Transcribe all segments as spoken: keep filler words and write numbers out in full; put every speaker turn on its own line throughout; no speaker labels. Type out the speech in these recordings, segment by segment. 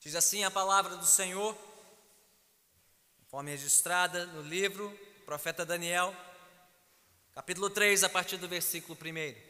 Diz assim a palavra do Senhor, conforme registrada no livro do profeta Daniel, capítulo três, a partir do versículo primeiro.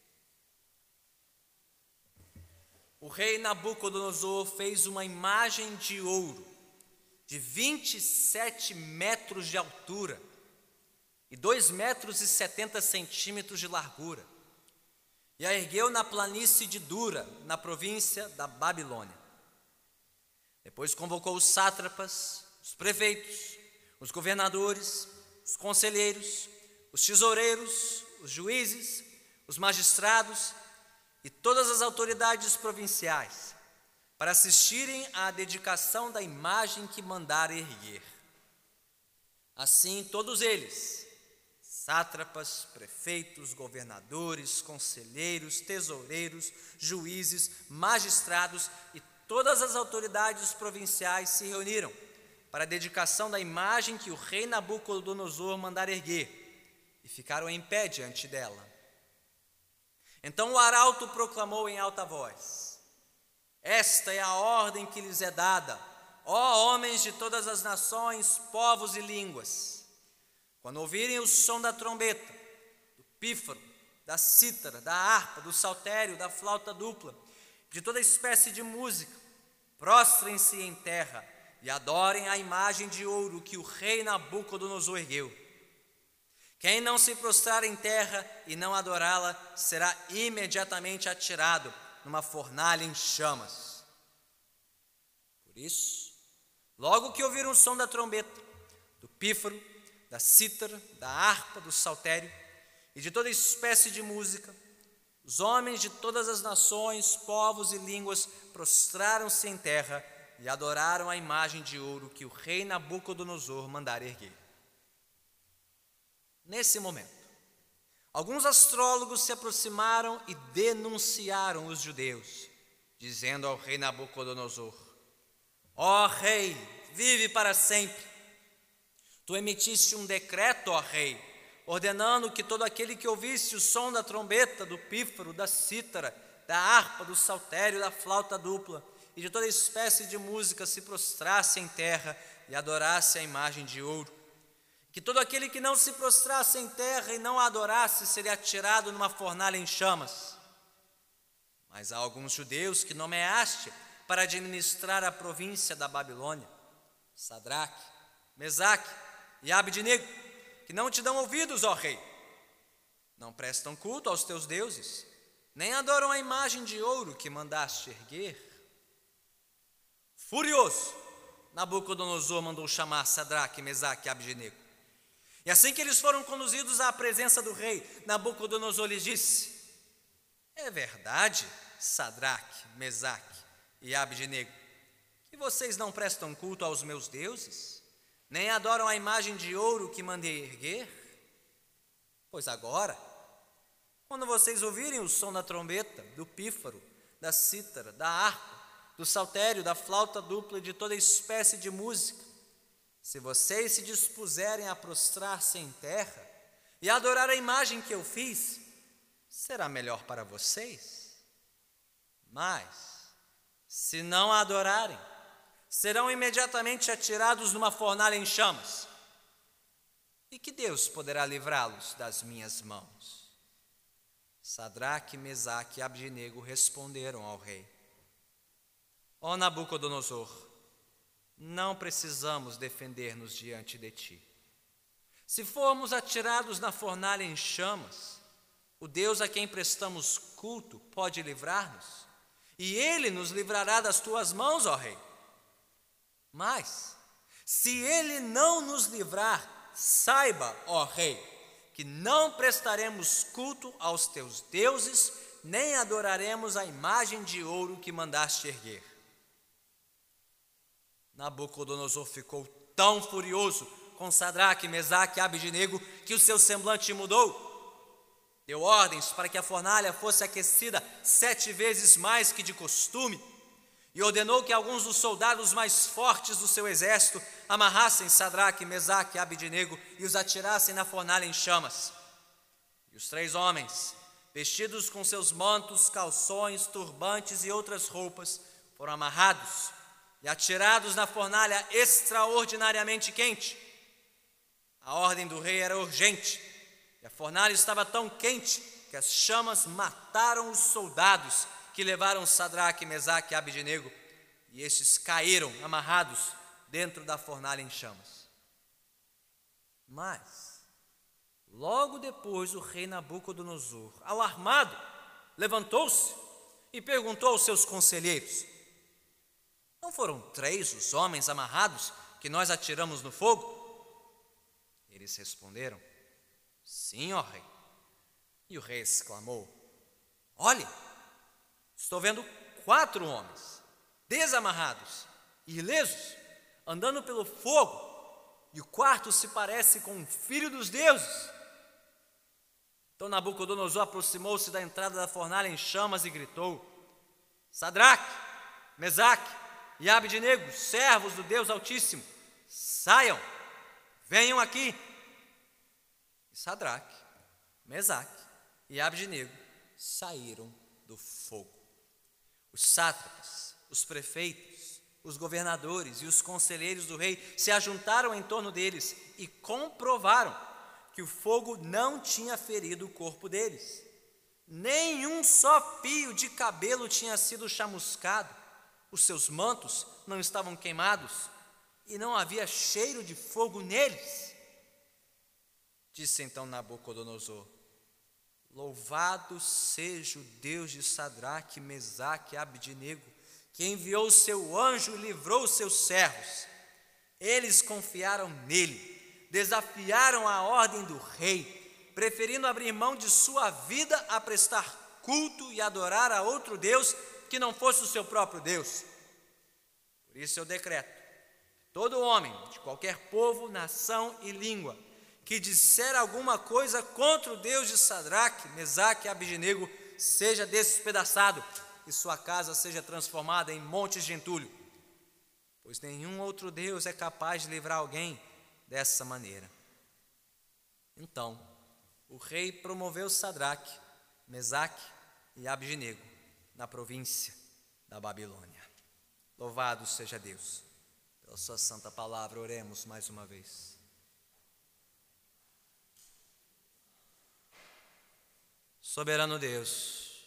O rei Nabucodonosor fez uma imagem de ouro de vinte e sete metros de altura e dois metros e setenta centímetros de largura, e a ergueu na planície de Dura, na província da Babilônia. Depois convocou os sátrapas, os prefeitos, os governadores, os conselheiros, os tesoureiros, os juízes, os magistrados e todas as autoridades provinciais para assistirem à dedicação da imagem que mandara erguer. Assim, todos eles, sátrapas, prefeitos, governadores, conselheiros, tesoureiros, juízes, magistrados e todas as autoridades provinciais se reuniram para a dedicação da imagem que o rei Nabucodonosor mandara erguer e ficaram em pé diante dela. Então o arauto proclamou em alta voz: esta é a ordem que lhes é dada, ó homens de todas as nações, povos e línguas. Quando ouvirem o som da trombeta, do pífaro, da cítara, da harpa, do saltério, da flauta dupla, de toda espécie de música, prostrem-se em terra e adorem a imagem de ouro que o rei Nabucodonosor ergueu. Quem não se prostrar em terra e não adorá-la será imediatamente atirado numa fornalha em chamas. Por isso, logo que ouviram o som da trombeta, do pífaro, da cítara, da harpa, do saltério e de toda espécie de música, os homens de todas as nações, povos e línguas prostraram-se em terra e adoraram a imagem de ouro que o rei Nabucodonosor mandara erguer. Nesse momento, alguns astrólogos se aproximaram e denunciaram os judeus, dizendo ao rei Nabucodonosor: ó rei, vive para sempre. Tu emitiste um decreto, ó rei, ordenando que todo aquele que ouvisse o som da trombeta, do pífaro, da cítara, da harpa, do saltério, da flauta dupla e de toda espécie de música se prostrasse em terra e adorasse a imagem de ouro. Que todo aquele que não se prostrasse em terra e não a adorasse seria atirado numa fornalha em chamas. Mas há alguns judeus que nomeaste para administrar a província da Babilônia, Sadraque, Mesaque e Abdenego, que não te dão ouvidos, ó rei. Não prestam culto aos teus deuses, nem adoram a imagem de ouro que mandaste erguer. Furioso, Nabucodonosor mandou chamar Sadraque, Mesaque e Abdenego. E assim que eles foram conduzidos à presença do rei, Nabucodonosor lhes disse: é verdade, Sadraque, Mesaque e Abdenego, que vocês não prestam culto aos meus deuses, nem adoram a imagem de ouro que mandei erguer? Pois agora, quando vocês ouvirem o som da trombeta, do pífaro, da cítara, da harpa, do saltério, da flauta dupla e de toda espécie de música, se vocês se dispuserem a prostrar-se em terra e adorar a imagem que eu fiz, será melhor para vocês. Mas, se não a adorarem, serão imediatamente atirados numa fornalha em chamas. E que Deus poderá livrá-los das minhas mãos? Sadraque, Mesaque e Abdenego responderam ao rei: ó Nabucodonosor, não precisamos defender-nos diante de ti. Se formos atirados na fornalha em chamas, o Deus a quem prestamos culto pode livrar-nos, e Ele nos livrará das tuas mãos, ó rei. Mas, se Ele não nos livrar, saiba, ó rei, que não prestaremos culto aos teus deuses, nem adoraremos a imagem de ouro que mandaste erguer. Nabucodonosor ficou tão furioso com Sadraque, Mesaque e Abdenego que o seu semblante mudou. Deu ordens para que a fornalha fosse aquecida sete vezes mais que de costume e ordenou que alguns dos soldados mais fortes do seu exército amarrassem Sadraque, Mesaque e Abdenego e os atirassem na fornalha em chamas. E os três homens, vestidos com seus mantos, calções, turbantes e outras roupas, foram amarrados e atirados na fornalha extraordinariamente quente. A ordem do rei era urgente, e a fornalha estava tão quente que as chamas mataram os soldados que levaram Sadraque, Mesaque e Abdenego, e estes caíram amarrados dentro da fornalha em chamas. Mas, logo depois, o rei Nabucodonosor, alarmado, levantou-se e perguntou aos seus conselheiros: não foram três os homens amarrados que nós atiramos no fogo? Eles responderam: sim, ó rei. E o rei exclamou: olhe, estou vendo quatro homens desamarrados e ilesos, andando pelo fogo, e o quarto se parece com um filho dos deuses. Então Nabucodonosor aproximou-se da entrada da fornalha em chamas e gritou: Sadraque, Mesaque e Abdenego, servos do Deus Altíssimo, saiam, venham aqui. E Sadraque, Mesaque e Abdenego saíram do fogo. Os sátrapas, os prefeitos, os governadores e os conselheiros do rei se ajuntaram em torno deles e comprovaram que o fogo não tinha ferido o corpo deles. Nenhum só fio de cabelo tinha sido chamuscado, os seus mantos não estavam queimados e não havia cheiro de fogo neles. Disse então Nabucodonosor: louvado seja o Deus de Sadraque, Mesaque e Abdenego, que enviou o seu anjo e livrou os seus servos. Eles confiaram nele, desafiaram a ordem do rei, preferindo abrir mão de sua vida a prestar culto e adorar a outro Deus que não fosse o seu próprio Deus. Por isso eu decreto: todo homem de qualquer povo, nação e língua que disser alguma coisa contra o Deus de Sadraque, Mesaque e Abdenego seja despedaçado e sua casa seja transformada em monte de entulho, pois nenhum outro Deus é capaz de livrar alguém dessa maneira. Então o rei promoveu Sadraque, Mesaque e Abdenego na província da Babilônia. Louvado seja Deus pela sua santa palavra. Oremos mais uma vez. Soberano Deus,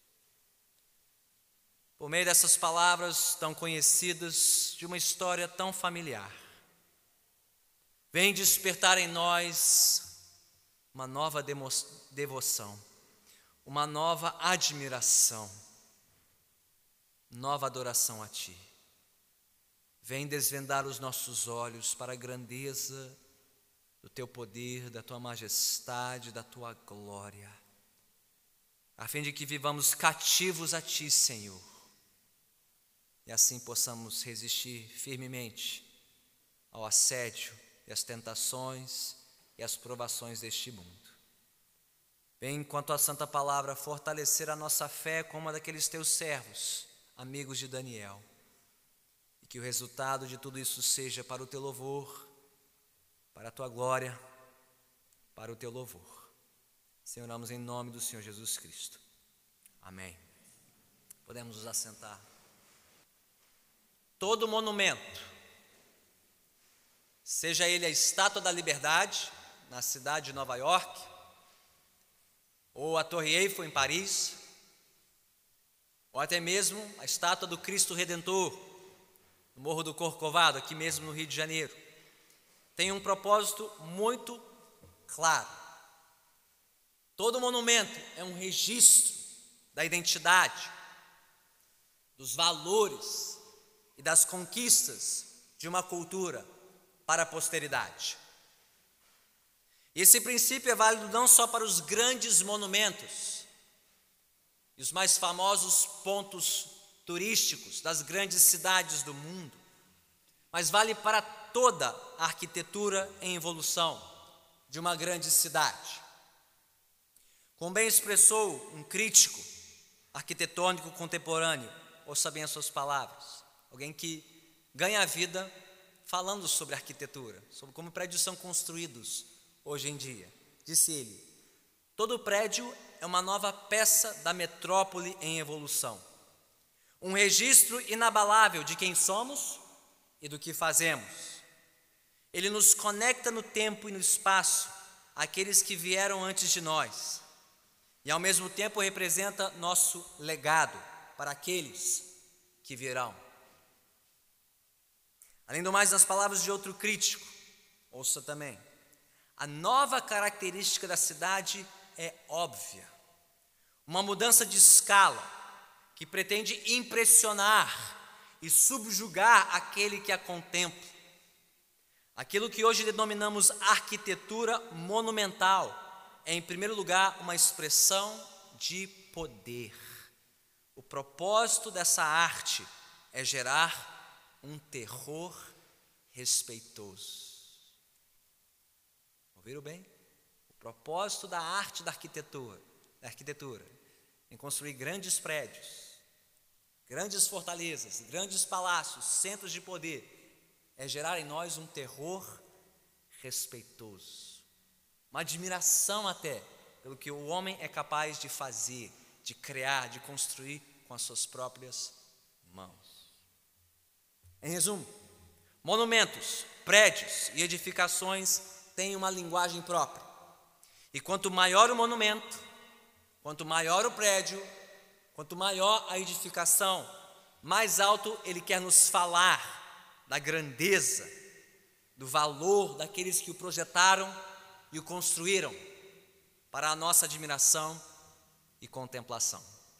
por meio dessas palavras tão conhecidas, de uma história tão familiar, vem despertar em nós uma nova devoção, uma nova admiração, nova adoração a Ti. Vem desvendar os nossos olhos para a grandeza do Teu poder, da Tua majestade, da Tua glória, a fim de que vivamos cativos a Ti, Senhor, e assim possamos resistir firmemente ao assédio e às tentações e às provações deste mundo. Vem, enquanto a Santa Palavra, fortalecer a nossa fé como a daqueles Teus servos, amigos de Daniel, e que o resultado de tudo isso seja para o Teu louvor, para a Tua glória, para o Teu louvor. Senhor, oramos em nome do Senhor Jesus Cristo. Amém. Podemos nos assentar. Todo monumento, seja ele a Estátua da Liberdade, na cidade de Nova York, ou a Torre Eiffel em Paris, ou até mesmo a Estátua do Cristo Redentor, no Morro do Corcovado, aqui mesmo no Rio de Janeiro, tem um propósito muito claro. Todo monumento é um registro da identidade, dos valores e das conquistas de uma cultura para a posteridade. Esse princípio é válido não só para os grandes monumentos e os mais famosos pontos turísticos das grandes cidades do mundo, mas vale para toda a arquitetura em evolução de uma grande cidade. Como bem expressou um crítico arquitetônico contemporâneo, ouça bem as suas palavras, alguém que ganha a vida falando sobre arquitetura, sobre como prédios são construídos hoje em dia. Disse ele: todo prédio é uma nova peça da metrópole em evolução, um registro inabalável de quem somos e do que fazemos. Ele nos conecta no tempo e no espaço àqueles que vieram antes de nós, e ao mesmo tempo representa nosso legado para aqueles que virão. Além do mais, nas palavras de outro crítico, ouça também, a nova característica da cidade é óbvia. Uma mudança de escala que pretende impressionar e subjugar aquele que a contempla. Aquilo que hoje denominamos arquitetura monumental é, em primeiro lugar, uma expressão de poder. O propósito dessa arte é gerar um terror respeitoso. Ouviram bem? O propósito da arte da arquitetura, da arquitetura em construir grandes prédios, grandes fortalezas, grandes palácios, centros de poder, é gerar em nós um terror respeitoso, uma admiração até pelo que o homem é capaz de fazer, de criar, de construir com as suas próprias mãos. Em resumo, monumentos, prédios e edificações têm uma linguagem própria. E quanto maior o monumento, quanto maior o prédio, quanto maior a edificação, mais alto ele quer nos falar da grandeza, do valor daqueles que o projetaram e o construíram para a nossa admiração e contemplação.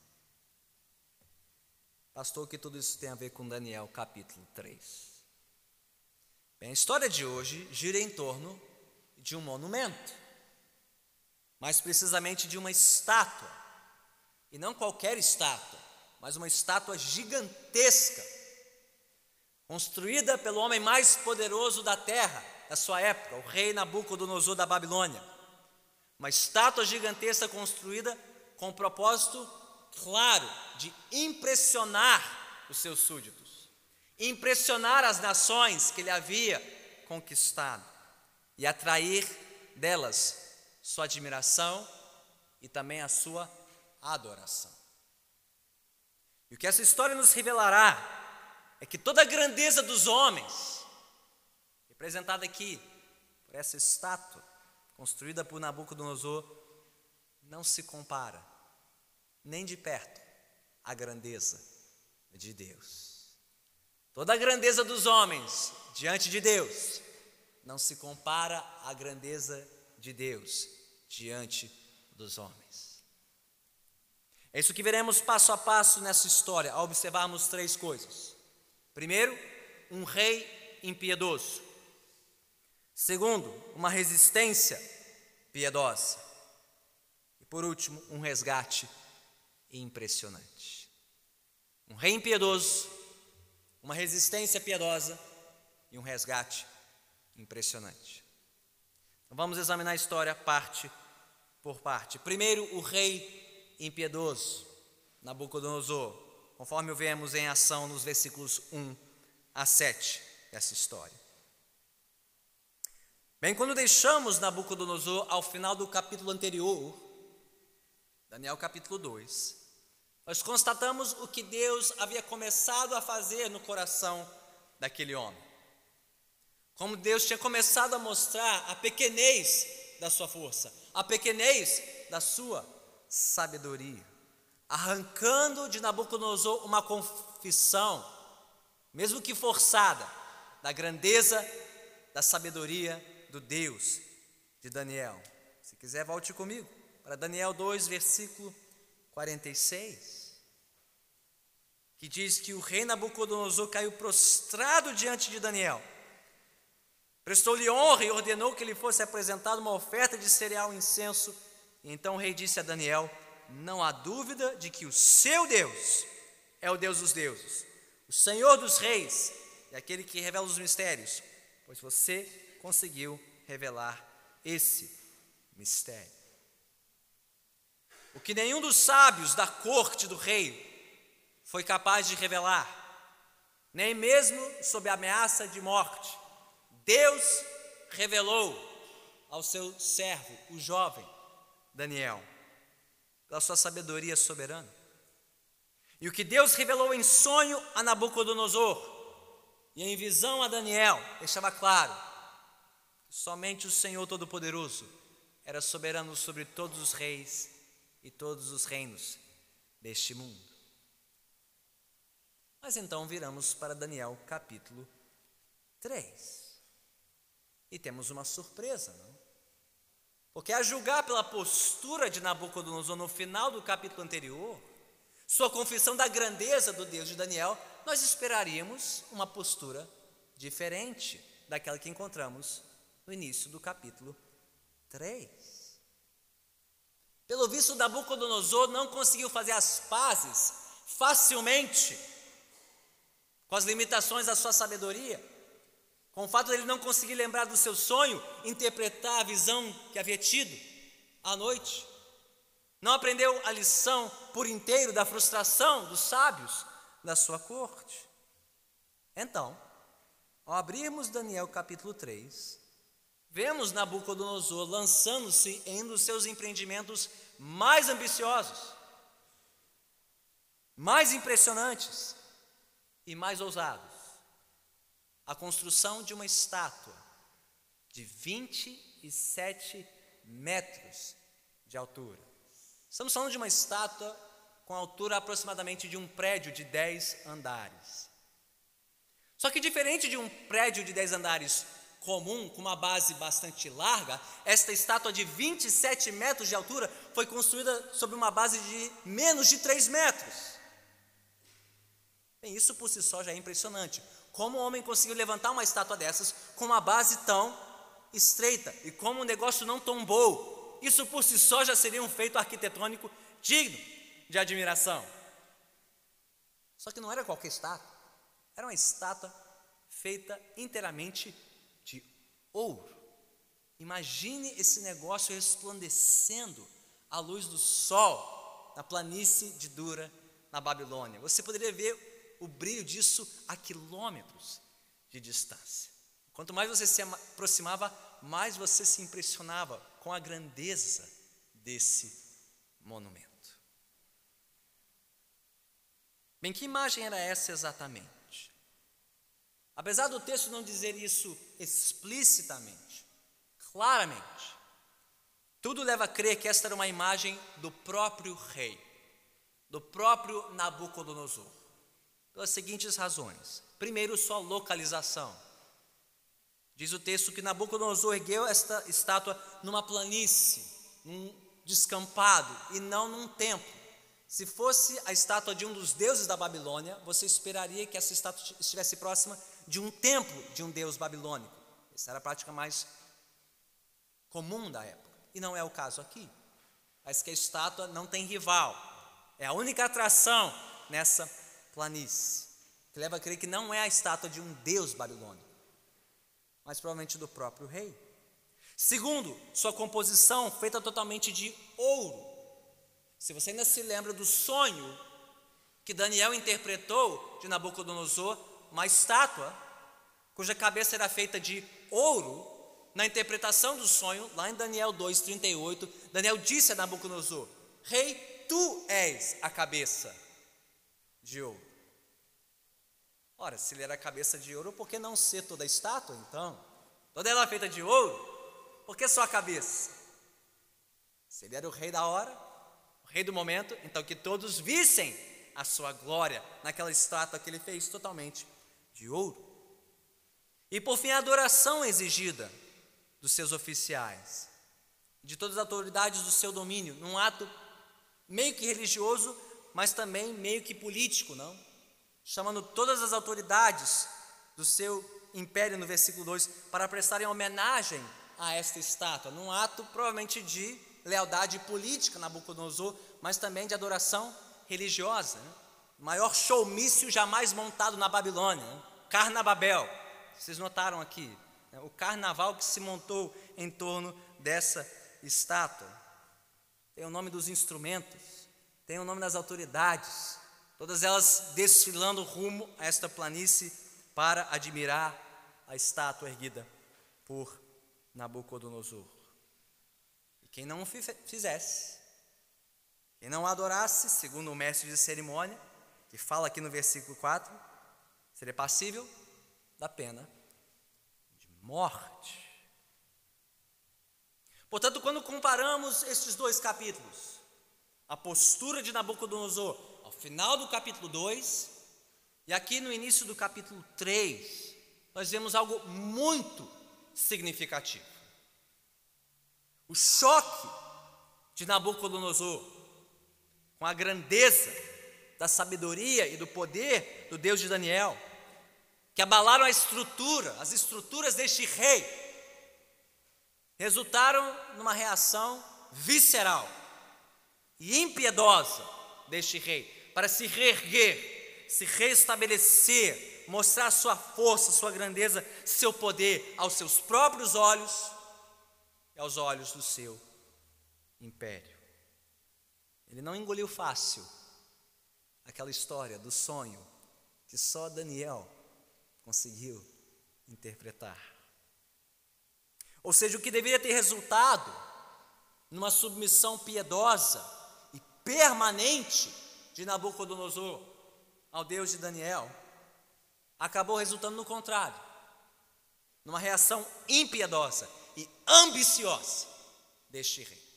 Pastor, o que tudo isso tem a ver com Daniel capítulo três? Bem, a história de hoje gira em torno de um monumento, mais precisamente de uma estátua, e não qualquer estátua, mas uma estátua gigantesca, construída pelo homem mais poderoso da terra, da sua época, o rei Nabucodonosor da Babilônia. Uma estátua gigantesca construída com o propósito claro de impressionar os seus súditos, impressionar as nações que ele havia conquistado e atrair delas sua admiração e também a sua adoração. E o que essa história nos revelará é que toda a grandeza dos homens, representada aqui por essa estátua construída por Nabucodonosor, não se compara nem de perto à grandeza de Deus. Toda a grandeza dos homens diante de Deus não se compara à grandeza de Deus diante dos homens. É isso que veremos passo a passo nessa história, ao observarmos três coisas. Primeiro, um rei impiedoso. Segundo, uma resistência piedosa. E por último, um resgate impressionante. Um rei impiedoso, uma resistência piedosa e um resgate impressionante. Então vamos examinar a história parte por parte. Primeiro, o rei impiedoso, Nabucodonosor, conforme o vemos em ação nos versículos um a sete dessa história. Bem, quando deixamos Nabucodonosor ao final do capítulo anterior, Daniel capítulo dois, nós constatamos o que Deus havia começado a fazer no coração daquele homem. Como Deus tinha começado a mostrar a pequenez da sua força, a pequenez da sua sabedoria, arrancando de Nabucodonosor uma confissão, mesmo que forçada, da grandeza, da sabedoria do Deus de Daniel. Se quiser, volte comigo para Daniel dois, versículo quarenta e seis, que diz que o rei Nabucodonosor caiu prostrado diante de Daniel, prestou-lhe honra e ordenou que lhe fosse apresentada uma oferta de cereal e incenso. E então o rei disse a Daniel: não há dúvida de que o seu Deus é o Deus dos deuses, o Senhor dos reis e aquele que revela os mistérios, pois você conseguiu revelar esse mistério. O que nenhum dos sábios da corte do rei foi capaz de revelar, nem mesmo sob a ameaça de morte, Deus revelou ao seu servo, o jovem Daniel, pela sua sabedoria soberana. E o que Deus revelou em sonho a Nabucodonosor e em visão a Daniel deixava claro que somente o Senhor Todo-Poderoso era soberano sobre todos os reis e todos os reinos deste mundo. Mas então viramos para Daniel capítulo três. E temos uma surpresa, não? Porque a julgar pela postura de Nabucodonosor no final do capítulo anterior, sua confissão da grandeza do Deus de Daniel, nós esperaríamos uma postura diferente daquela que encontramos no início do capítulo três. Pelo visto, Nabucodonosor não conseguiu fazer as pazes facilmente com as limitações da sua sabedoria, com o fato de ele não conseguir lembrar do seu sonho, interpretar a visão que havia tido à noite. Não aprendeu a lição por inteiro da frustração dos sábios da sua corte. Então, ao abrirmos Daniel capítulo três, vemos Nabucodonosor lançando-se em um dos seus empreendimentos mais ambiciosos, mais impressionantes e mais ousados: a construção de uma estátua de vinte e sete metros de altura. Estamos falando de uma estátua com altura aproximadamente de um prédio de dez andares. Só que diferente de um prédio de dez andares comum, com uma base bastante larga, esta estátua de vinte e sete metros de altura foi construída sobre uma base de menos de três metros. Bem, isso por si só já é impressionante. Como o homem conseguiu levantar uma estátua dessas com uma base tão estreita e como o negócio não tombou? Isso por si só já seria um feito arquitetônico digno de admiração. Só que não era qualquer estátua, era uma estátua feita inteiramente de ouro. Imagine esse negócio resplandecendo à luz do sol na planície de Dura, na Babilônia. Você poderia ver o brilho disso a quilômetros de distância. Quanto mais você se aproximava, mais você se impressionava com a grandeza desse monumento. Bem, que imagem era essa exatamente? Apesar do texto não dizer isso explicitamente, claramente, tudo leva a crer que esta era uma imagem do próprio rei, do próprio Nabucodonosor, pelas seguintes razões. Primeiro, sua localização. Diz o texto que Nabucodonosor ergueu esta estátua numa planície, num descampado e não num templo. Se fosse a estátua de um dos deuses da Babilônia, você esperaria que essa estátua estivesse próxima de um templo de um deus babilônico. Essa era a prática mais comum da época. E não é o caso aqui. Mas que a estátua não tem rival. É a única atração nessa planície, que leva a crer que não é a estátua de um deus babilônico, mas provavelmente do próprio rei. Segundo, sua composição feita totalmente de ouro. Se você ainda se lembra do sonho que Daniel interpretou de Nabucodonosor, uma estátua cuja cabeça era feita de ouro, na interpretação do sonho, lá em Daniel dois, trinta e oito, Daniel disse a Nabucodonosor: Rei, tu és a cabeça de ouro. Ora, se ele era a cabeça de ouro, por que não ser toda a estátua, então? Toda ela feita de ouro, por que só a cabeça? Se ele era o rei da hora, o rei do momento, então que todos vissem a sua glória naquela estátua que ele fez totalmente de ouro. E por fim, a adoração exigida dos seus oficiais, de todas as autoridades do seu domínio, num ato meio que religioso, mas também meio que político, não? Chamando todas as autoridades do seu império, no versículo dois, para prestarem homenagem a esta estátua, num ato provavelmente de lealdade política, Nabucodonosor, mas também de adoração religiosa, né? O maior showmício jamais montado na Babilônia, né? Carnababel, vocês notaram aqui, né? O carnaval que se montou em torno dessa estátua. Tem o nome dos instrumentos, tem o nome das autoridades, todas elas desfilando rumo a esta planície para admirar a estátua erguida por Nabucodonosor. E quem não o fizesse, quem não adorasse, segundo o mestre de cerimônia, que fala aqui no versículo quatro, seria passível da pena de morte. Portanto, quando comparamos estes dois capítulos, a postura de Nabucodonosor ao final do capítulo dois e aqui no início do capítulo três, nós vemos algo muito significativo. O choque de Nabucodonosor com a grandeza da sabedoria e do poder do Deus de Daniel, que abalaram a estrutura, as estruturas deste rei, resultaram numa reação visceral e impiedosa deste rei, para se reerguer, se restabelecer, mostrar sua força, sua grandeza, seu poder aos seus próprios olhos e aos olhos do seu império. Ele não engoliu fácil aquela história do sonho que só Daniel conseguiu interpretar. Ou seja, o que deveria ter resultado numa submissão piedosa e permanente de Nabucodonosor ao Deus de Daniel, acabou resultando no contrário, numa reação impiedosa e ambiciosa deste rei.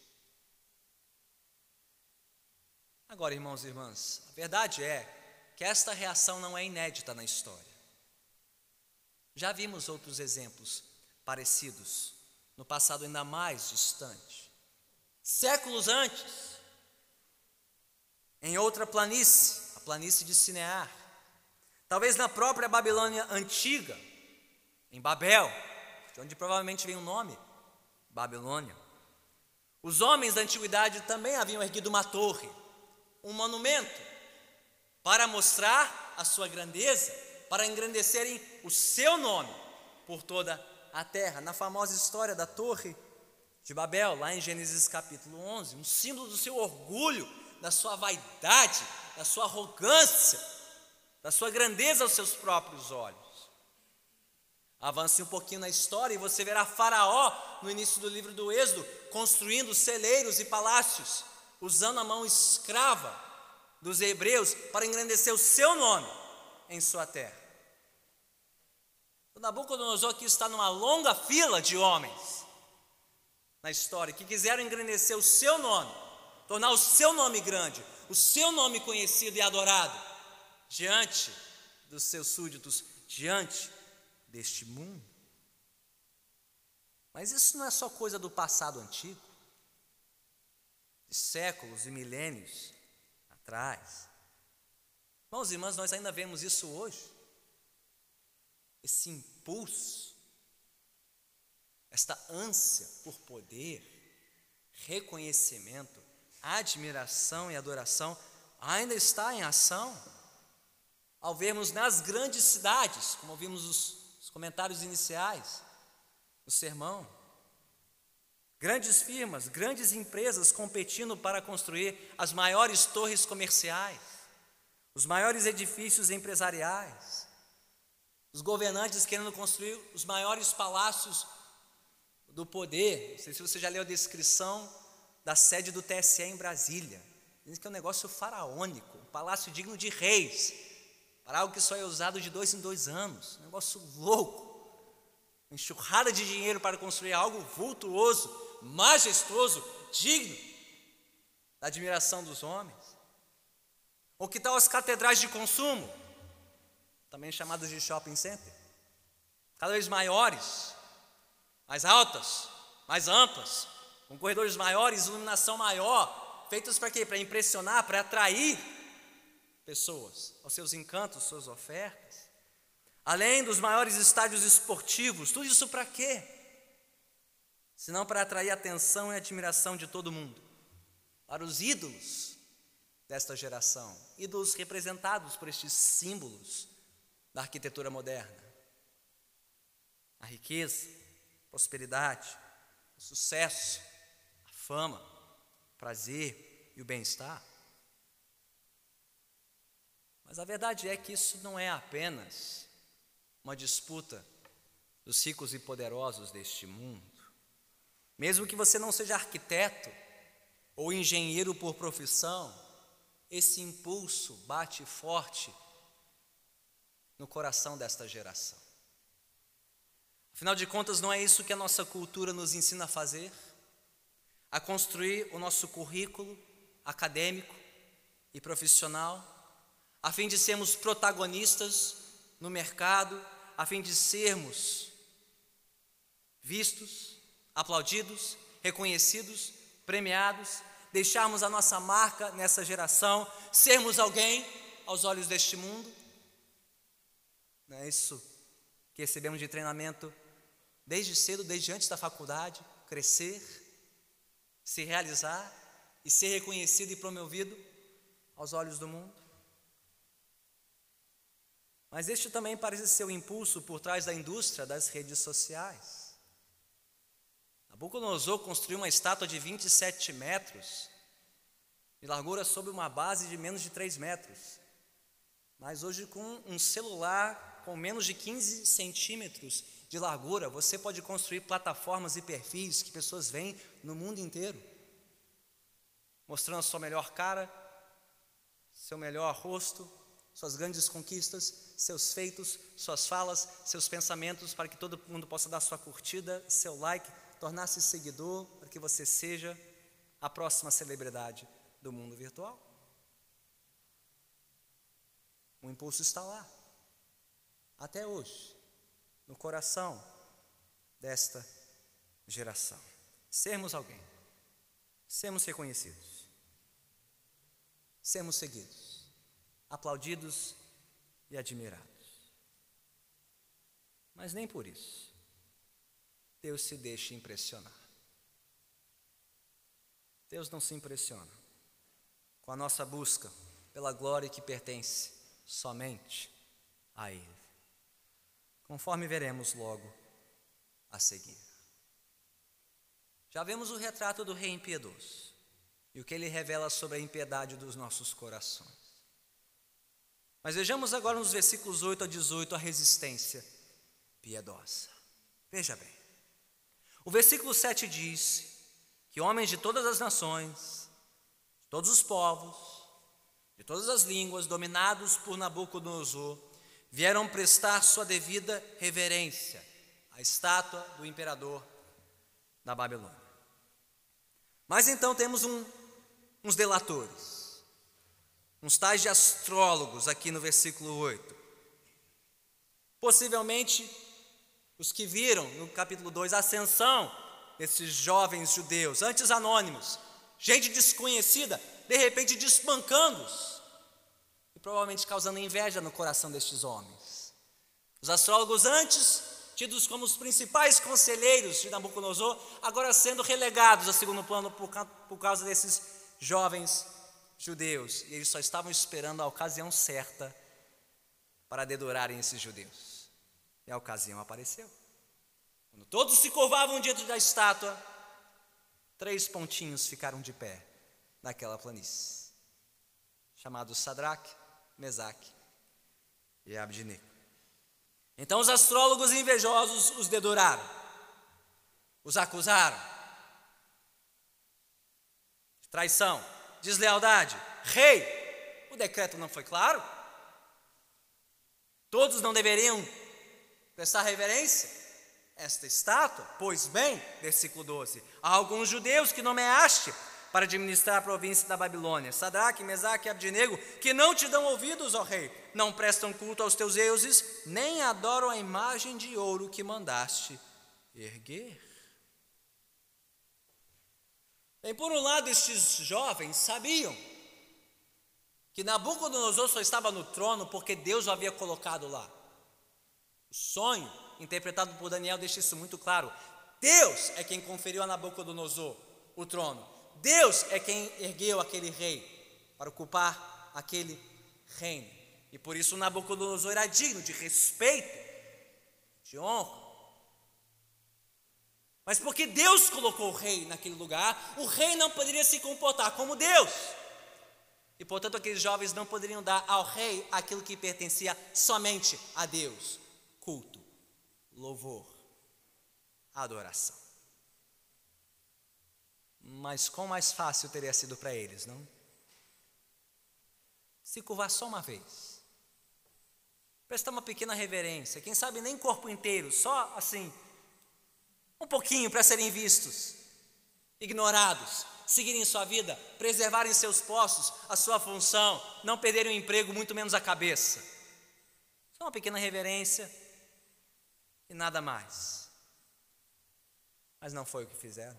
Agora, irmãos e irmãs, a verdade é que esta reação não é inédita na história. Já vimos outros exemplos parecidos no passado ainda mais distante. Séculos antes, em outra planície, a planície de Sinear, talvez na própria Babilônia antiga, em Babel, de onde provavelmente vem o nome, Babilônia, os homens da antiguidade também haviam erguido uma torre, um monumento, para mostrar a sua grandeza, para engrandecerem o seu nome por toda a terra. Na famosa história da Torre de Babel, lá em Gênesis capítulo onze, um símbolo do seu orgulho, da sua vaidade, da sua arrogância, da sua grandeza aos seus próprios olhos. Avance um pouquinho na história e você verá Faraó, no início do livro do Êxodo, construindo celeiros e palácios, usando a mão escrava dos hebreus para engrandecer o seu nome em sua terra. O Nabucodonosor aqui está numa longa fila de homens na história que quiseram engrandecer o seu nome, tornar o seu nome grande, o seu nome conhecido e adorado diante dos seus súditos, diante deste mundo. Mas isso não é só coisa do passado antigo, de séculos e milênios atrás. Irmãos e irmãs, nós ainda vemos isso hoje. Esse impulso, esta ânsia por poder, reconhecimento, admiração e adoração ainda está em ação. Ao vermos nas grandes cidades, como vimos os, os comentários iniciais do sermão, grandes firmas, grandes empresas competindo para construir as maiores torres comerciais, os maiores edifícios empresariais, os governantes querendo construir os maiores palácios do poder. Não sei se você já leu a descrição da sede do T S E em Brasília. Diz que é um negócio faraônico, um palácio digno de reis, para algo que só é usado de dois em dois anos. Um negócio louco, uma enxurrada de dinheiro para construir algo vultuoso, majestoso, digno da admiração dos homens. Ou que tal as catedrais de consumo, também chamadas de shopping center, cada vez maiores, mais altas, mais amplas, com corredores maiores, iluminação maior, feitas para quê? Para impressionar, para atrair pessoas aos seus encantos, suas ofertas. Além dos maiores estádios esportivos, tudo isso para quê? Senão para atrair a atenção e a admiração de todo mundo, para os ídolos desta geração, ídolos representados por estes símbolos da arquitetura moderna. A riqueza, a prosperidade, o sucesso, a fama, o prazer e o bem-estar. Mas a verdade é que isso não é apenas uma disputa dos ricos e poderosos deste mundo. Mesmo que você não seja arquiteto ou engenheiro por profissão, esse impulso bate forte no coração desta geração. Afinal de contas, não é isso que a nossa cultura nos ensina a fazer? A construir o nosso currículo acadêmico e profissional, a fim de sermos protagonistas no mercado, a fim de sermos vistos, aplaudidos, reconhecidos, premiados, deixarmos a nossa marca nessa geração, sermos alguém aos olhos deste mundo. Não é isso que recebemos de treinamento desde cedo, desde antes da faculdade, crescer, se realizar e ser reconhecido e promovido aos olhos do mundo? Mas este também parece ser o impulso por trás da indústria das redes sociais. Nabucodonosor construiu uma estátua de vinte e sete metros de largura sobre uma base de menos de três metros. Mas hoje, com um celular com menos de quinze centímetros de largura, você pode construir plataformas e perfis que pessoas veem no mundo inteiro, mostrando a sua melhor cara, seu melhor rosto, suas grandes conquistas, seus feitos, suas falas, seus pensamentos, para que todo mundo possa dar sua curtida, seu like, tornar-se seguidor, para que você seja a próxima celebridade do mundo virtual. O impulso está lá, até hoje, no coração desta geração. Sermos alguém, sermos reconhecidos, sermos seguidos, aplaudidos e admirados. Mas nem por isso Deus se deixa impressionar. Deus não se impressiona com a nossa busca pela glória que pertence somente a Ele, conforme veremos logo a seguir. Já vemos o retrato do rei impiedoso e o que ele revela sobre a impiedade dos nossos corações. Mas vejamos agora nos versículos oito a dezoito a resistência piedosa. Veja bem, o versículo sete diz que homens de todas as nações, de todos os povos, de todas as línguas, dominados por Nabucodonosor, vieram prestar sua devida reverência à estátua do imperador da Babilônia. Mas então temos um, uns delatores, uns tais de astrólogos aqui no versículo oito. Possivelmente os que viram no capítulo dois a ascensão desses jovens judeus, antes anônimos, gente desconhecida, de repente despancando-os e provavelmente causando inveja no coração destes homens. Os astrólogos, antes tidos como os principais conselheiros de Nabucodonosor, agora sendo relegados a segundo plano por, por causa desses jovens judeus, e eles só estavam esperando a ocasião certa para dedurarem esses judeus, e a ocasião apareceu. Quando todos se curvavam diante da estátua, três pontinhos ficaram de pé naquela planície, chamados Sadraque, Mesaque e Abdinego. Então os astrólogos invejosos os deduraram, os acusaram de traição, deslealdade. Rei, o decreto não foi claro? Todos não deveriam prestar reverência a esta estátua? Pois bem, versículo doze, há alguns judeus que nomeaste para administrar a província da Babilônia, Sadraque, Mesaque e Abdinego, que não te dão ouvidos, ó rei, não prestam culto aos teus deuses, nem adoram a imagem de ouro que mandaste erguer. Bem, por um lado, estes jovens sabiam que Nabucodonosor só estava no trono porque Deus o havia colocado lá. O sonho, interpretado por Daniel, deixa isso muito claro. Deus é quem conferiu a Nabucodonosor o trono. Deus é quem ergueu aquele rei para ocupar aquele reino. E por isso Nabucodonosor era digno de respeito, de honra. Mas porque Deus colocou o rei naquele lugar, o rei não poderia se comportar como Deus. E portanto aqueles jovens não poderiam dar ao rei aquilo que pertencia somente a Deus: culto, louvor, adoração. Mas quão mais fácil teria sido para eles, não? se curvar só uma vez, prestar uma pequena reverência, quem sabe nem corpo inteiro, só assim, um pouquinho para serem vistos, ignorados, seguirem sua vida, preservarem seus postos, a sua função, não perderem o emprego, muito menos a cabeça. Só uma pequena reverência e nada mais. Mas não foi o que fizeram.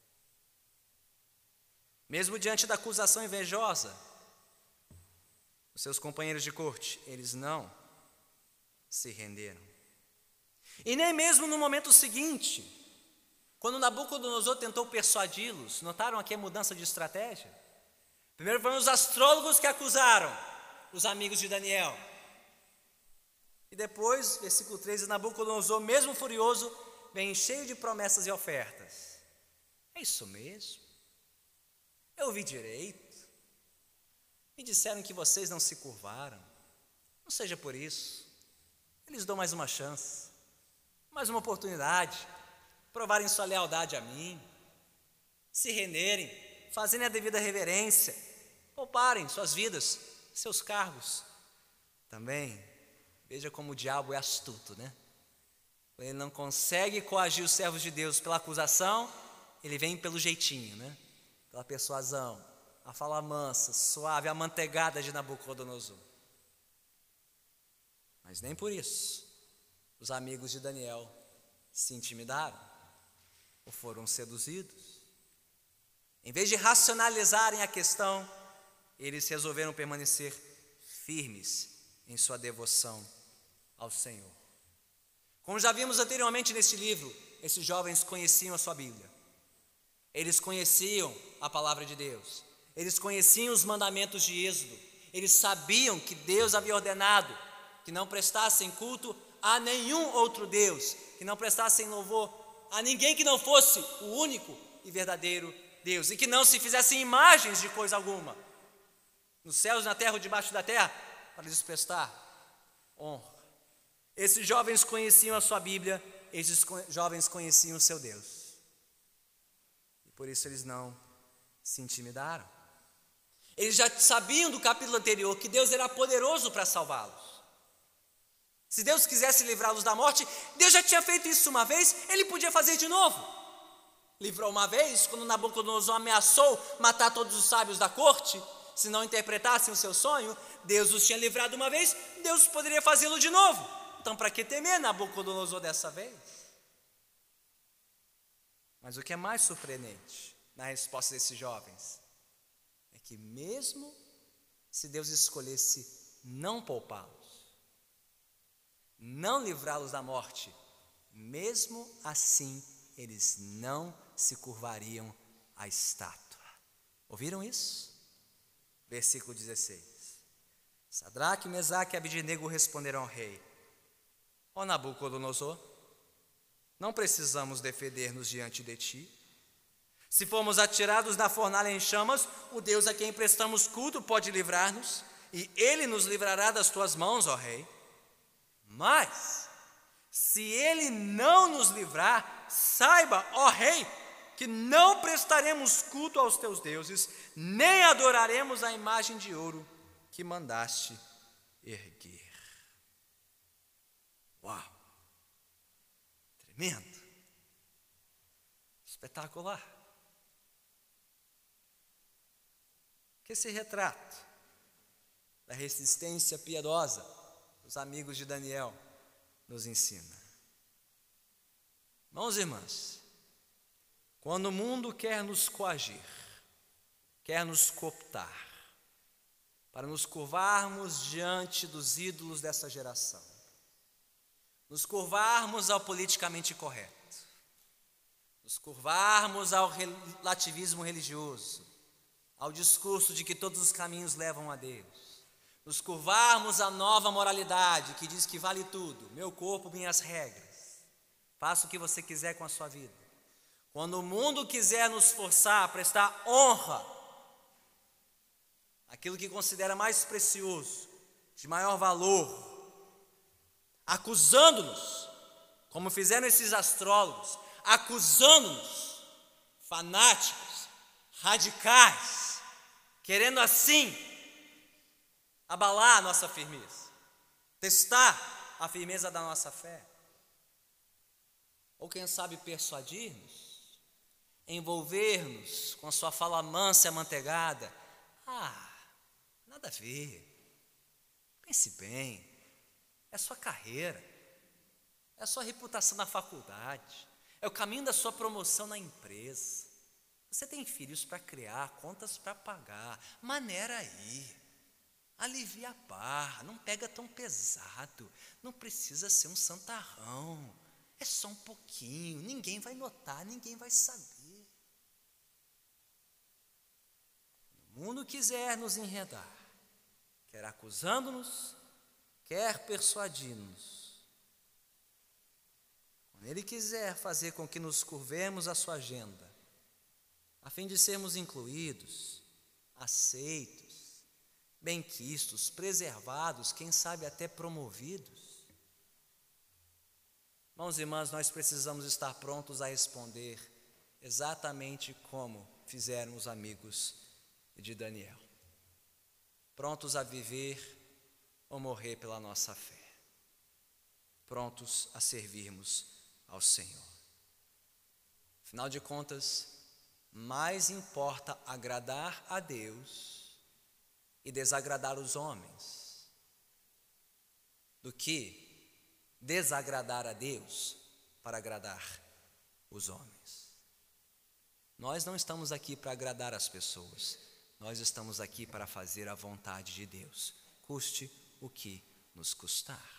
Mesmo diante da acusação invejosa dos seus companheiros de corte, eles não se renderam. E nem mesmo no momento seguinte, quando Nabucodonosor tentou persuadi-los, notaram aqui a mudança de estratégia? Primeiro foram os astrólogos que acusaram os amigos de Daniel. E depois, versículo treze, Nabucodonosor, mesmo furioso, vem cheio de promessas e ofertas. É isso mesmo? Eu ouvi direito. Me disseram que vocês não se curvaram. Não seja por isso. Eles dão mais uma chance, mais uma oportunidade, provarem sua lealdade a mim, se renderem, fazerem a devida reverência, pouparem suas vidas, seus cargos. Também, veja como o diabo é astuto, né? Ele não consegue coagir os servos de Deus pela acusação, ele vem pelo jeitinho, né? Pela persuasão, a fala mansa, suave, amanteigada de Nabucodonosor. Mas nem por isso os amigos de Daniel se intimidaram ou foram seduzidos. Em vez de racionalizarem a questão, eles resolveram permanecer firmes em sua devoção ao Senhor. Como já vimos anteriormente neste livro, esses jovens conheciam a sua Bíblia. Eles conheciam a palavra de Deus. Eles conheciam os mandamentos de Êxodo. Eles sabiam que Deus havia ordenado que não prestassem culto a nenhum outro Deus, que não prestassem louvor a ninguém que não fosse o único e verdadeiro Deus, e que não se fizessem imagens de coisa alguma, nos céus, na terra ou debaixo da terra, para lhes prestar honra. Esses jovens conheciam a sua Bíblia, esses jovens conheciam o seu Deus, e por isso eles não se intimidaram. Eles já sabiam do capítulo anterior que Deus era poderoso para salvá-los. Se Deus quisesse livrá-los da morte, Deus já tinha feito isso uma vez, Ele podia fazer de novo. Livrou uma vez, quando Nabucodonosor ameaçou matar todos os sábios da corte, se não interpretassem o seu sonho. Deus os tinha livrado uma vez, Deus poderia fazê-lo de novo. Então, para que temer Nabucodonosor dessa vez? Mas o que é mais surpreendente na resposta desses jovens é que mesmo se Deus escolhesse não poupá-los, não livrá-los da morte, mesmo assim eles não se curvariam à estátua. Ouviram isso? Versículo dezesseis. Sadraque, Mesaque e Abednego responderam ao rei: ó Nabucodonosor, não precisamos defender-nos diante de ti. Se formos atirados na fornalha em chamas, o Deus a quem prestamos culto pode livrar-nos, e ele nos livrará das tuas mãos, ó rei. Mas, se ele não nos livrar, saiba, ó rei, que não prestaremos culto aos teus deuses, nem adoraremos a imagem de ouro que mandaste erguer. Uau! Tremendo! Espetacular! Que esse retrato da resistência piedosa os amigos de Daniel nos ensina. Irmãos e irmãs, quando o mundo quer nos coagir, quer nos cooptar, para nos curvarmos diante dos ídolos dessa geração, nos curvarmos ao politicamente correto, nos curvarmos ao relativismo religioso, ao discurso de que todos os caminhos levam a Deus, nos curvarmos à nova moralidade que diz que vale tudo, meu corpo, minhas regras, faça o que você quiser com a sua vida. Quando o mundo quiser nos forçar a prestar honra àquilo que considera mais precioso, de maior valor, acusando-nos, como fizeram esses astrólogos, acusando-nos, fanáticos, radicais, querendo assim abalar a nossa firmeza, testar a firmeza da nossa fé. Ou quem sabe persuadir-nos, envolver-nos com a sua fala mansa e amanteigada. Ah, nada a ver, pense bem, é a sua carreira, é a sua reputação na faculdade, é o caminho da sua promoção na empresa. Você tem filhos para criar, contas para pagar, maneira aí, alivia a barra, não pega tão pesado, não precisa ser um santarrão, é só um pouquinho, ninguém vai notar, ninguém vai saber. O mundo quiser nos enredar, quer acusando-nos, quer persuadindo-nos. Quando ele quiser fazer com que nos curvemos à sua agenda, a fim de sermos incluídos, aceitos, benquistos, preservados, quem sabe até promovidos. Irmãos e irmãs, nós precisamos estar prontos a responder exatamente como fizeram os amigos de Daniel. Prontos a viver ou morrer pela nossa fé. Prontos a servirmos ao Senhor. Afinal de contas, mais importa agradar a Deus e desagradar os homens do que desagradar a Deus para agradar os homens. Nós não estamos aqui para agradar as pessoas, nós estamos aqui para fazer a vontade de Deus, custe o que nos custar.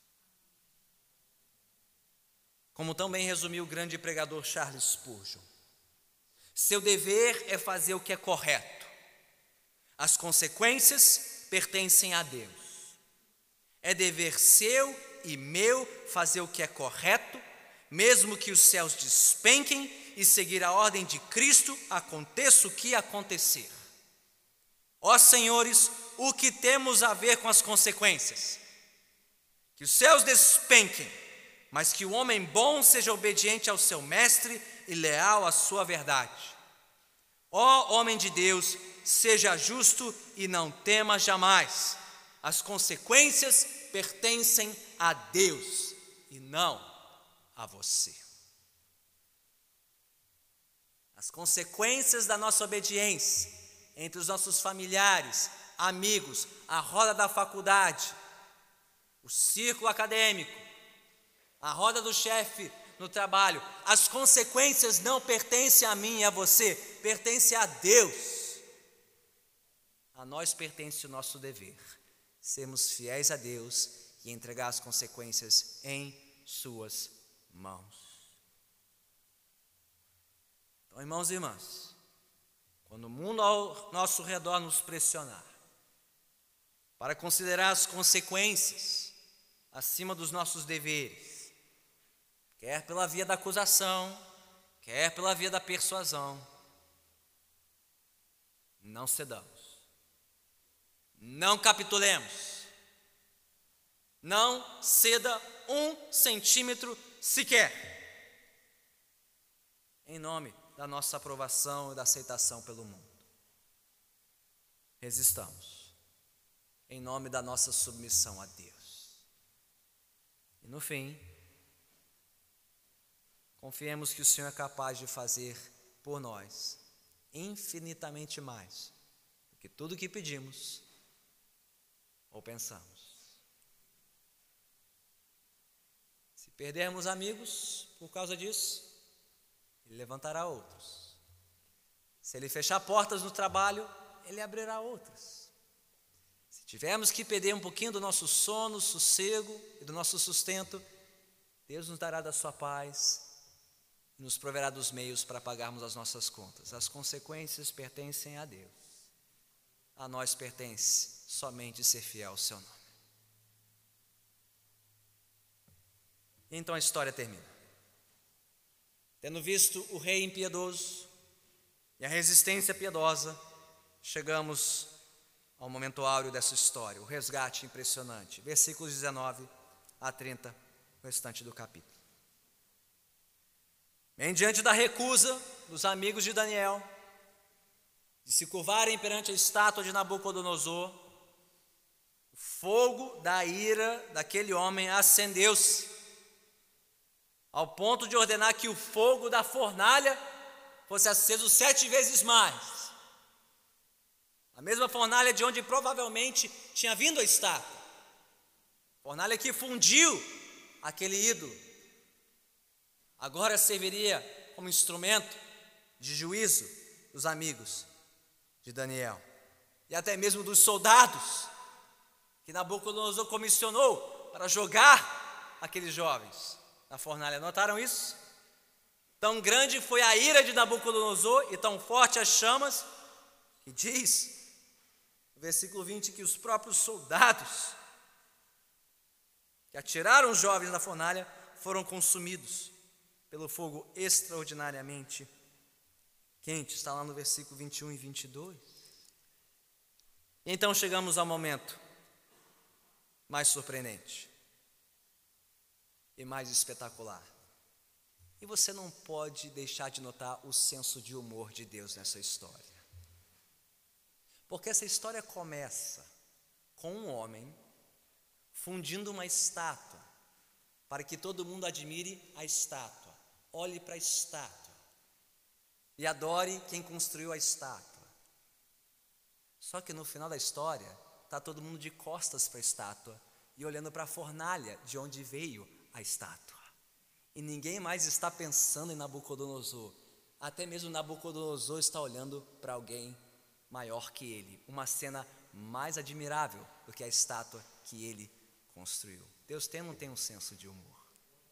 Como também resumiu o grande pregador Charles Spurgeon, seu dever é fazer o que é correto. As consequências pertencem a Deus. É dever seu e meu fazer o que é correto, mesmo que os céus despenquem e seguir a ordem de Cristo, aconteça o que acontecer. Ó senhores, o que temos a ver com as consequências? Que os céus despenquem, mas que o homem bom seja obediente ao seu mestre e leal à sua verdade. Ó homem de Deus, seja justo e não tema jamais. As consequências pertencem a Deus e não a você. As consequências da nossa obediência entre os nossos familiares, amigos, a roda da faculdade, o círculo acadêmico, a roda do chefe no trabalho, as consequências não pertencem a mim e a você, pertencem a Deus. A nós pertence o nosso dever, sermos fiéis a Deus e entregar as consequências em suas mãos. Então, irmãos e irmãs, quando o mundo ao nosso redor nos pressionar para considerar as consequências acima dos nossos deveres, quer pela via da acusação, quer pela via da persuasão, não cedamos, não capitulemos, não ceda um centímetro sequer, em nome da nossa aprovação e da aceitação pelo mundo. Resistamos, em nome da nossa submissão a Deus. E no fim, confiemos que o Senhor é capaz de fazer por nós infinitamente mais do que tudo que pedimos ou pensamos. Se perdermos amigos por causa disso, Ele levantará outros. Se Ele fechar portas no trabalho, Ele abrirá outras. Se tivermos que perder um pouquinho do nosso sono, sossego e do nosso sustento, Deus nos dará da sua paz e nos proverá dos meios para pagarmos as nossas contas. As consequências pertencem a Deus. A nós pertence somente ser fiel ao seu nome. E então a história termina. Tendo visto o rei impiedoso e a resistência piedosa, chegamos ao momento áureo dessa história, o resgate impressionante. Versículos dezenove a trinta, o restante do capítulo. Em diante da recusa dos amigos de Daniel de se curvarem perante a estátua de Nabucodonosor, o fogo da ira daquele homem acendeu-se, ao ponto de ordenar que o fogo da fornalha fosse aceso sete vezes mais. A mesma fornalha de onde provavelmente tinha vindo a estátua. Fornalha que fundiu aquele ídolo. Agora serviria como instrumento de juízo dos amigos de Daniel. E até mesmo dos soldados que Nabucodonosor comissionou para jogar aqueles jovens na fornalha. Notaram isso? Tão grande foi a ira de Nabucodonosor e tão forte as chamas, que diz, no versículo vinte, que os próprios soldados que atiraram os jovens na fornalha foram consumidos pelo fogo extraordinariamente quente. Está lá no versículo vinte e um e vinte e dois. E então chegamos ao momento mais surpreendente e mais espetacular. E você não pode deixar de notar o senso de humor de Deus nessa história. Porque essa história começa com um homem fundindo uma estátua, para que todo mundo admire a estátua, olhe para a estátua e adore quem construiu a estátua. Só que no final da história, está todo mundo de costas para a estátua e olhando para a fornalha de onde veio a estátua. E ninguém mais está pensando em Nabucodonosor. Até mesmo Nabucodonosor está olhando para alguém maior que ele. Uma cena mais admirável do que a estátua que ele construiu. Deus tem ou não tem um senso de humor?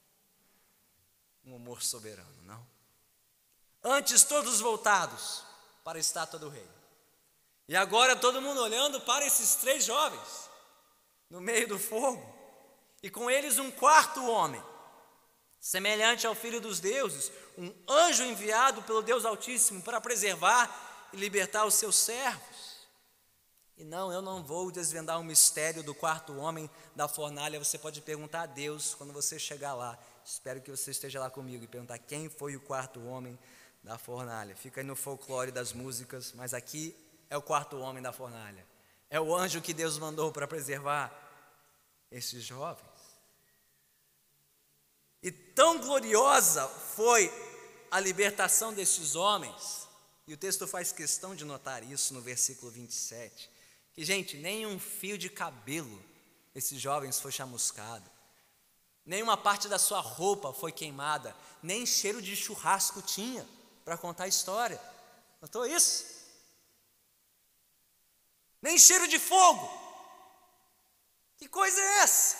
Um humor soberano, não? Antes todos voltados para a estátua do rei. E agora todo mundo olhando para esses três jovens no meio do fogo. E com eles um quarto homem, semelhante ao Filho dos deuses, um anjo enviado pelo Deus Altíssimo para preservar e libertar os seus servos. E não, eu não vou desvendar o mistério do quarto homem da fornalha. Você pode perguntar a Deus quando você chegar lá. Espero que você esteja lá comigo e perguntar quem foi o quarto homem da fornalha. Fica aí no folclore das músicas, mas aqui é o quarto homem da fornalha. É o anjo que Deus mandou para preservar esses jovens. E tão gloriosa foi a libertação desses homens, e o texto faz questão de notar isso no versículo vinte e sete, que, gente, nem um fio de cabelo desses jovens foi chamuscado, nenhuma parte da sua roupa foi queimada, nem cheiro de churrasco tinha para contar a história. Notou isso? Nem cheiro de fogo. Que coisa é essa?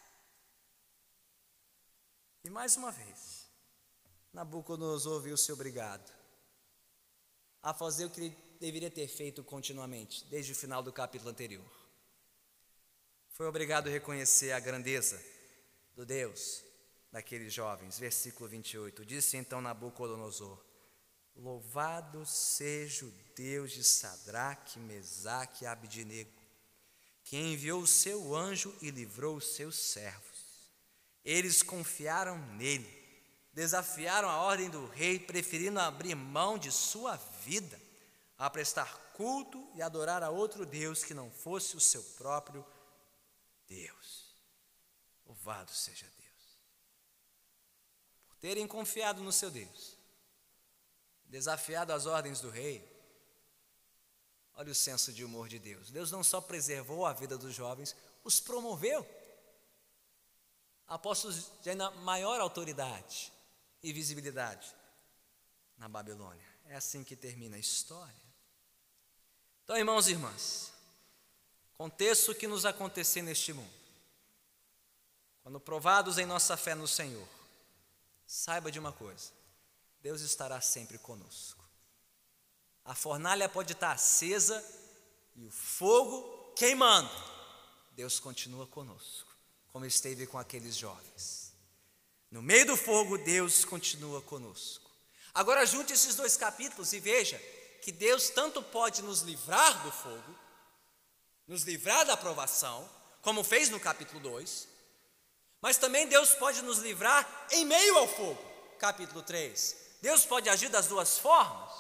E mais uma vez, Nabucodonosor viu-se obrigado a fazer o que ele deveria ter feito continuamente, desde o final do capítulo anterior. Foi obrigado a reconhecer a grandeza do Deus daqueles jovens. Versículo vinte e oito, disse então Nabucodonosor: louvado seja o Deus de Sadraque, Mesaque e Abdenego, que enviou o seu anjo e livrou os seus servos. Eles confiaram nele, desafiaram a ordem do rei, preferindo abrir mão de sua vida a prestar culto e adorar a outro Deus que não fosse o seu próprio Deus. Louvado seja Deus. Por terem confiado no seu Deus, desafiado as ordens do rei, olha o senso de humor de Deus. Deus não só preservou a vida dos jovens, os promoveu. Apóstolos de ainda maior autoridade e visibilidade na Babilônia. É assim que termina a história. Então, irmãos e irmãs, aconteça o que nos acontecer neste mundo, quando provados em nossa fé no Senhor, saiba de uma coisa: Deus estará sempre conosco. A fornalha pode estar acesa e o fogo queimando, Deus continua conosco, como esteve com aqueles jovens. No meio do fogo, Deus continua conosco. Agora junte esses dois capítulos e veja que Deus tanto pode nos livrar do fogo, nos livrar da provação, como fez no capítulo dois, mas também Deus pode nos livrar em meio ao fogo, capítulo três. Deus pode agir das duas formas.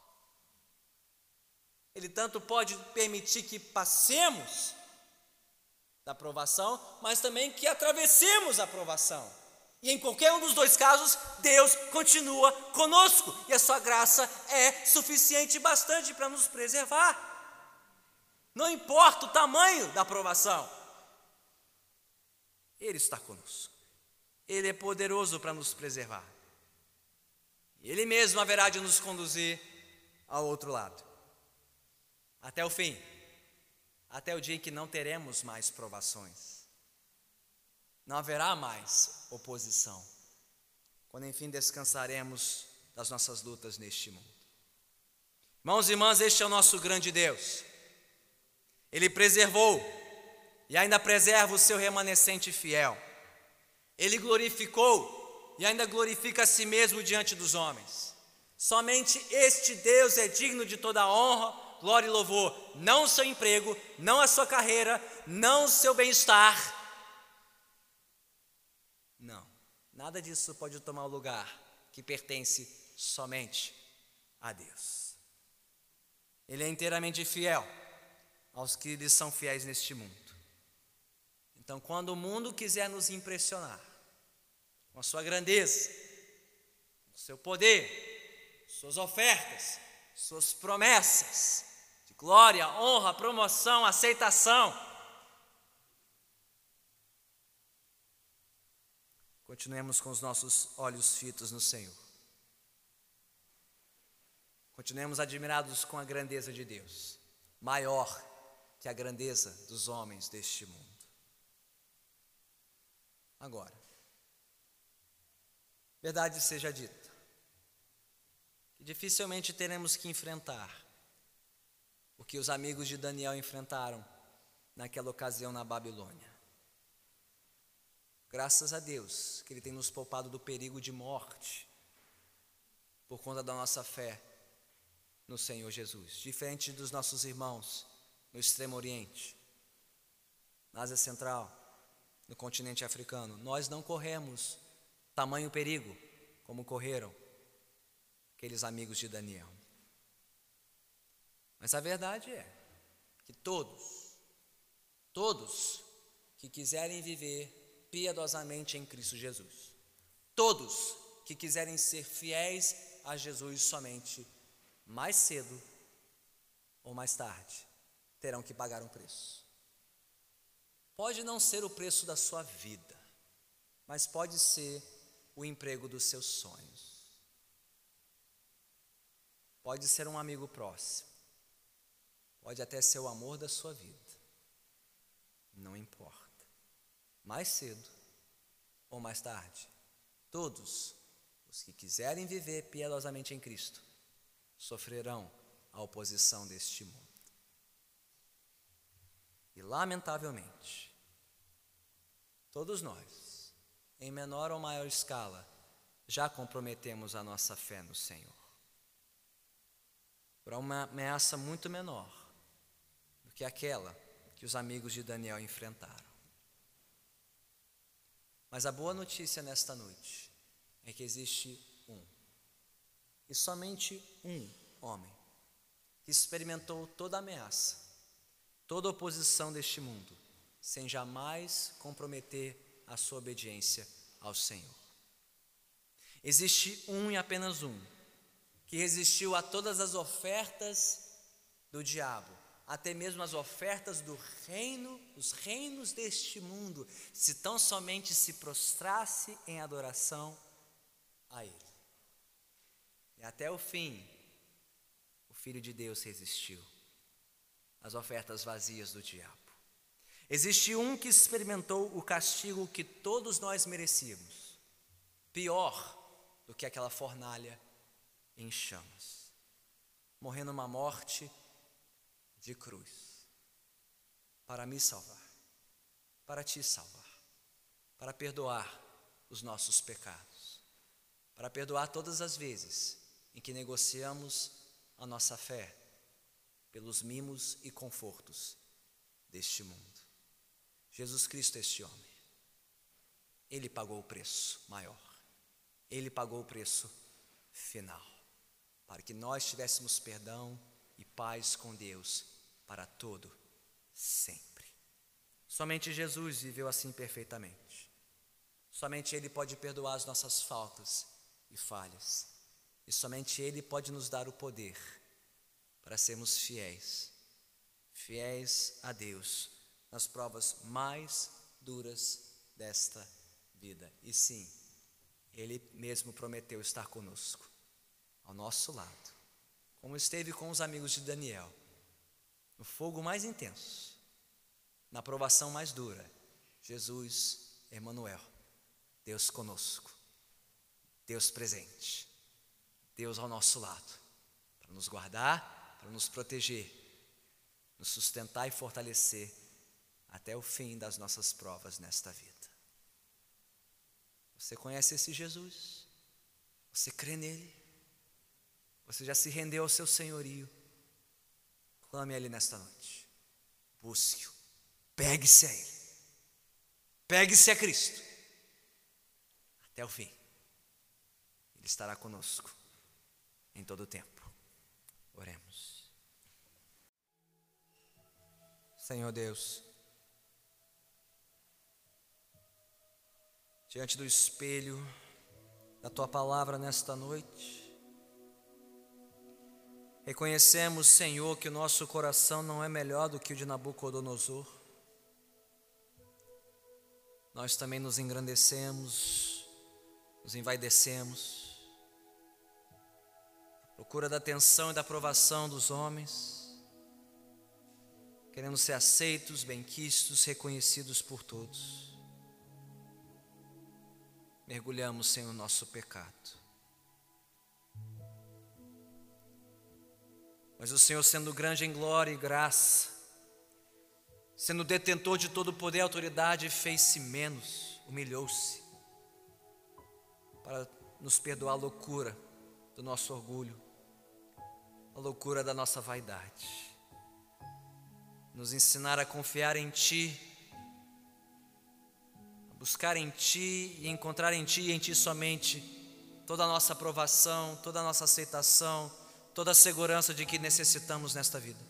Ele tanto pode permitir que passemos da provação, mas também que atravessemos a provação. E em qualquer um dos dois casos, Deus continua conosco, e a sua graça é suficiente e bastante para nos preservar. Não importa o tamanho da provação, Ele está conosco. Ele é poderoso para nos preservar. E Ele mesmo haverá de nos conduzir ao outro lado, até o fim, até o dia em que não teremos mais provações. Não haverá mais oposição, quando enfim descansaremos das nossas lutas neste mundo. Irmãos e irmãs, este é o nosso grande Deus. Ele preservou e ainda preserva o seu remanescente fiel. Ele glorificou e ainda glorifica a si mesmo diante dos homens. Somente este Deus é digno de toda a honra, glória e louvor, não o seu emprego, não a sua carreira, não o seu bem-estar. Não, nada disso pode tomar o lugar que pertence somente a Deus. Ele é inteiramente fiel aos que lhe são fiéis neste mundo. Então, quando o mundo quiser nos impressionar com a sua grandeza, com o seu poder, suas ofertas, suas promessas de glória, honra, promoção, aceitação, continuemos com os nossos olhos fitos no Senhor. Continuemos admirados com a grandeza de Deus, maior que a grandeza dos homens deste mundo. Agora, verdade seja dita, que dificilmente teremos que enfrentar o que os amigos de Daniel enfrentaram naquela ocasião na Babilônia. Graças a Deus que Ele tem nos poupado do perigo de morte por conta da nossa fé no Senhor Jesus. Diferente dos nossos irmãos no Extremo Oriente, na Ásia Central, no continente africano, nós não corremos tamanho perigo como correram aqueles amigos de Daniel. Mas a verdade é que todos, todos que quiserem viver piedosamente em Cristo Jesus, todos que quiserem ser fiéis a Jesus somente, mais cedo ou mais tarde, terão que pagar um preço. Pode não ser o preço da sua vida, mas pode ser o emprego dos seus sonhos. Pode ser um amigo próximo, pode até ser o amor da sua vida. Não importa. Mais cedo ou mais tarde, todos os que quiserem viver piedosamente em Cristo sofrerão a oposição deste mundo. E lamentavelmente, todos nós, em menor ou maior escala, já comprometemos a nossa fé no Senhor, por uma ameaça muito menor do que aquela que os amigos de Daniel enfrentaram. Mas a boa notícia nesta noite é que existe um, e somente um homem, que experimentou toda a ameaça, toda a oposição deste mundo, sem jamais comprometer a sua obediência ao Senhor. Existe um e apenas um, que resistiu a todas as ofertas do diabo, até mesmo as ofertas do reino, os reinos deste mundo, se tão somente se prostrasse em adoração a Ele. E até o fim, o Filho de Deus resistiu às ofertas vazias do diabo. Existe um que experimentou o castigo que todos nós merecíamos, pior do que aquela fornalha em chamas, morrendo uma morte de cruz, para me salvar, para te salvar, para perdoar os nossos pecados, para perdoar todas as vezes em que negociamos a nossa fé pelos mimos e confortos deste mundo. Jesus Cristo, este homem, Ele pagou o preço maior, Ele pagou o preço final, para que nós tivéssemos perdão e paz com Deus para todo sempre. Somente Jesus viveu assim perfeitamente. Somente Ele pode perdoar as nossas faltas e falhas. E somente Ele pode nos dar o poder para sermos fiéis, fiéis a Deus nas provas mais duras desta vida. E sim, Ele mesmo prometeu estar conosco, ao nosso lado, como esteve com os amigos de Daniel, no fogo mais intenso, na provação mais dura. Jesus, Emanuel, Deus conosco, Deus presente, Deus ao nosso lado, para nos guardar, para nos proteger, nos sustentar e fortalecer até o fim das nossas provas nesta vida. Você conhece esse Jesus? Você crê nele? Você já se rendeu ao seu senhorio? Clame a Ele nesta noite. Busque-o. Pegue-se a Ele. Pegue-se a Cristo. Até o fim. Ele estará conosco em todo o tempo. Oremos. Senhor Deus, diante do espelho da Tua palavra nesta noite, reconhecemos, Senhor, que o nosso coração não é melhor do que o de Nabucodonosor. Nós também nos engrandecemos, nos envaidecemos, à procura da atenção e da aprovação dos homens, querendo ser aceitos, benquistos, reconhecidos por todos. Mergulhamos, Senhor, no nosso pecado. Mas o Senhor, sendo grande em glória e graça, sendo detentor de todo poder e autoridade, fez-se menos, humilhou-se, para nos perdoar a loucura do nosso orgulho, a loucura da nossa vaidade, nos ensinar a confiar em Ti, a buscar em Ti e encontrar em Ti e em Ti somente toda a nossa aprovação, toda a nossa aceitação, toda a segurança de que necessitamos nesta vida.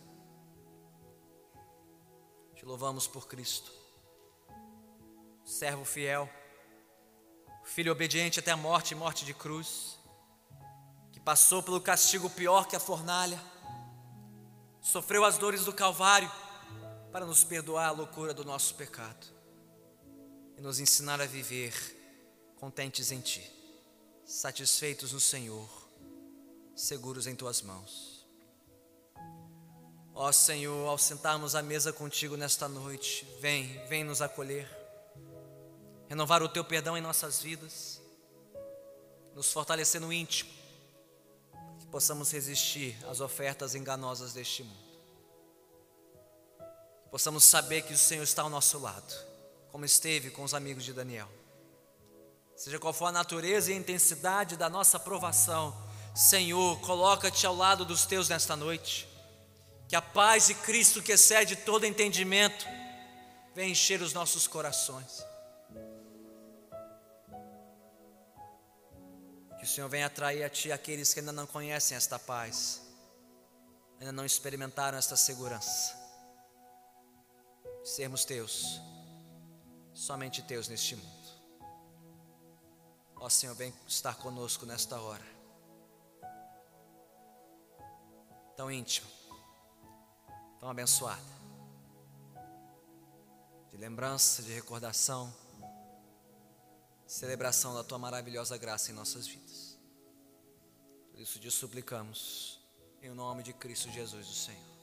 Te louvamos por Cristo, servo fiel, filho obediente até a morte e morte de cruz, que passou pelo castigo pior que a fornalha, sofreu as dores do Calvário para nos perdoar a loucura do nosso pecado e nos ensinar a viver contentes em Ti, satisfeitos no Senhor, seguros em Tuas mãos. Ó Senhor, ao sentarmos à mesa contigo nesta noite, vem, vem nos acolher, renovar o Teu perdão em nossas vidas, nos fortalecer no íntimo, que possamos resistir às ofertas enganosas deste mundo, que possamos saber que o Senhor está ao nosso lado, como esteve com os amigos de Daniel. Seja qual for a natureza e a intensidade da nossa provação, Senhor, coloca-te ao lado dos Teus nesta noite. Que a paz de Cristo, que excede todo entendimento, venha encher os nossos corações. Que o Senhor venha atrair a Ti aqueles que ainda não conhecem esta paz, ainda não experimentaram esta segurança. Sermos Teus, somente Teus neste mundo. Ó Senhor, vem estar conosco nesta hora, tão íntima, tão abençoada, de lembrança, de recordação, de celebração da Tua maravilhosa graça em nossas vidas. Por isso te suplicamos, em nome de Cristo Jesus, o Senhor.